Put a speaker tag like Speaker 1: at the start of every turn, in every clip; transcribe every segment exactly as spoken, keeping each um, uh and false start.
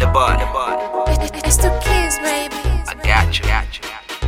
Speaker 1: bud.
Speaker 2: It's the kids, baby.
Speaker 1: I got you. Got you.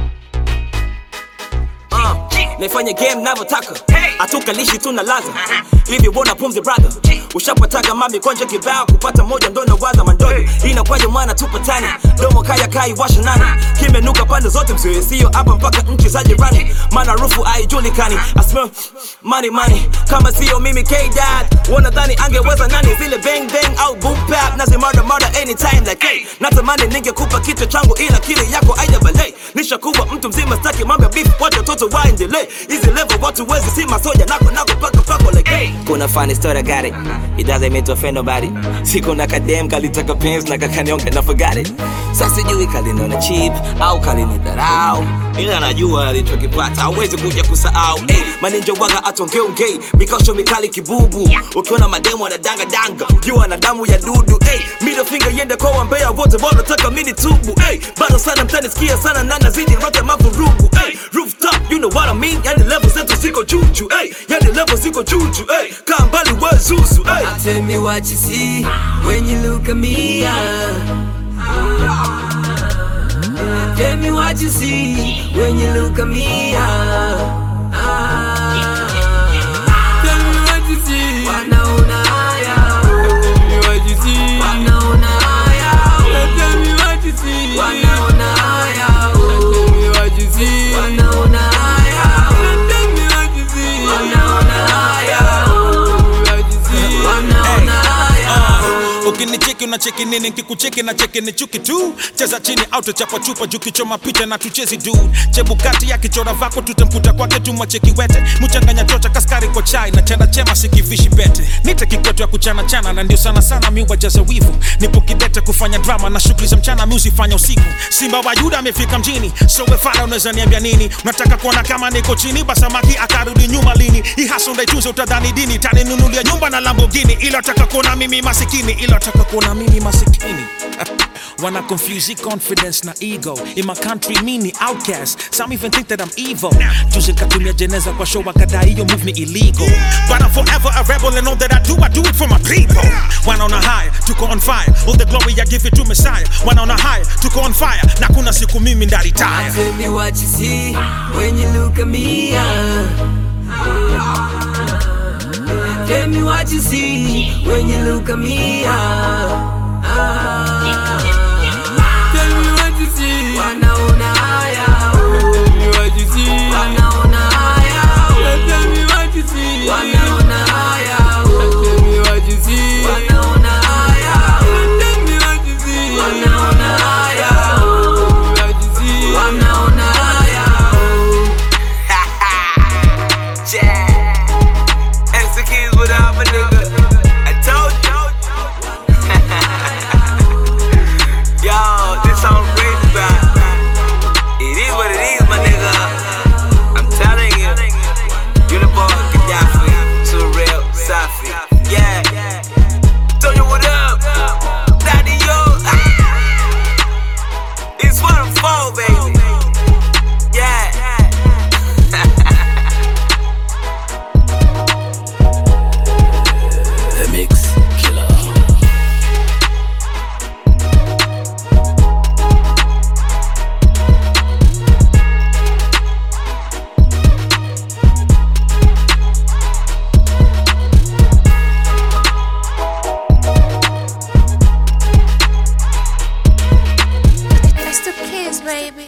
Speaker 3: Naifanya game navyotaka, hatukalishi tunalaza. Hivi wona pumzi brother, ushapataga mami konje kibao, kupata moja ndo nawaza mandogo. Inakwaje mwana tupatani, domo kaya kai washa nana. Kimenuka pande zote msiwe sio hapa mpaka nchi za jirani. Mana rufu haijulikani, I smell money money. Kama sio mimi K-Dad, wanadhani angeweza nani? Zile bang bang au boom bap, nazi murder murder anytime like hey. Natamani ningekupa kichwa changu ila kile yako aida balay. Nishakuwa mtu mzima staki mambo ya beef, wacha toto waendelee. Easy level watu wezi si masoja nako nako paka pako like hey. Kuna funny story I got it, it doesn't mean to offend nobody. Siko na kadem kalitaka pens na kakanyonga na forgot it. Sasa sijui kalinona cheap au kalinidharau, ila najua alichokipata hawezi kuja kusahau hey. Maninja waga atongeo gay, mikosho mikali kibubu. Ukiona mademo na danga danga, jua na damu ya dudu hey. Middle finger yende kwa wambea wote bora taka mini tubu hey. Bado sana mtani sikia sana na nazidi rata mavurugu hey. Rooftop you know what I mean, yani level zetu siko juju hey. Yani level siko juju hey. Kaa mbali we zuzu hey.
Speaker 4: Tell me what you see when you look at me uh. Tell me what you see when you look at me uh. Tell me what you see, wanaona haya. Tell me what you see, wanaona haya. Tell me what you see, wanaona haya. Tell me what you see, wanaona haya. Tell me what you see, wanaona haya.
Speaker 5: Ukinicheki unacheki nini, nikikucheki na cheki ni chuki tu. Cheza chini auto chapa chupa juu kichoma picha na tuchezi dude. Chebukati ya kichora vako tutemkuta kwake tumwacheki wete. Mchanganya chocha kaskari kwa chai na chanda chema sikivishi bete. Nita kikwetu ya kuchana chana na ndio sana sana miuwa jaza wivu. Nipo kidete kufanya drama na shughuli za mchana miuzi fanya usiku. Simba wa Yuda amefika mjini, so wefara unaweza niambia nini? Unataka kuona kama niko chini, basamaki akarudi nyuma lini? Hii hasa ndaitunze utadhani dini, tani nunulia nyumba na Lamborghini. Ila ataka kuona mimi masikini, ila ataka kuona mimi masikini. Wanna confuse confidence na ego. In my country mini outcast, some even think that I'm evil. Juzi katumia jeneza kwa show wakadai yo move me illegal. But I'm forever a rebel and all that I do, I do it for my people. One on a high, tuko on fire. All the glory I give it to Messiah. One on a high, tuko on fire. Na kuna siku mimi ndaritaya.
Speaker 4: Tell me what you see when you look at me uh. Tell me what you see when you look at me uh. Tell me what you see, wanaona haya. Tell me what you see, wanaona haya. Tell me what you see, wanaona haya. Tell me what you see, wanaona haya. Tell me what you see, wanaona haya. Tell me what you see, wanaona haya.
Speaker 3: Yeah, and the kids without my nigga. I told you. Yo, this song crazy, bro. It is what it is, my nigga. I'm telling you. You the boy, Gaddafi, too real, Safi. Yeah. Tell you what up, Daddy, yo. Ah. It's what I'm for, baby. Yeah.
Speaker 4: The Mix Killer.
Speaker 2: It's the kids, baby.